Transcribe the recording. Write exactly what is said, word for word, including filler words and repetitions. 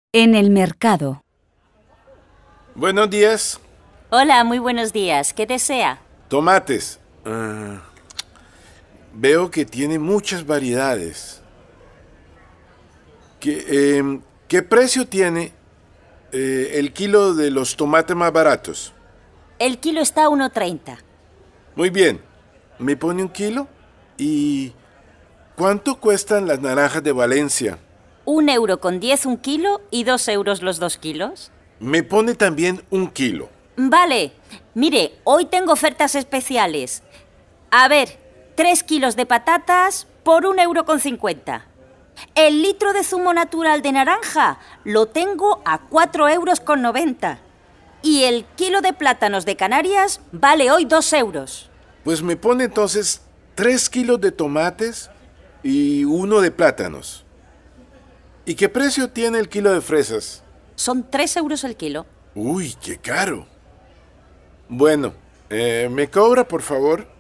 En el mercado. Buenos días. Hola, muy buenos días. ¿Qué desea? Tomates. Ah, veo que tiene muchas variedades. ¿Qué, em, ¿qué precio tiene eh, el kilo de los tomates más baratos? El kilo está a uno treinta. Muy bien. ¿Me pone un kilo? ¿Y cuánto cuestan las naranjas de Valencia? Un euro con diez un kilo y dos euros los dos kilos. Me pone también un kilo. Vale. Mire, hoy tengo ofertas especiales. A ver, tres kilos de patatas por un euro con cincuenta. El litro de zumo natural de naranja lo tengo a cuatro euros con noventa. Y el kilo de plátanos de Canarias vale hoy dos euros. Pues me pone entonces tres kilos de tomates y uno de plátanos. ¿Y qué precio tiene el kilo de fresas? Son tres euros el kilo. Uy, qué caro. Bueno, eh, ¿me cobra, por favor?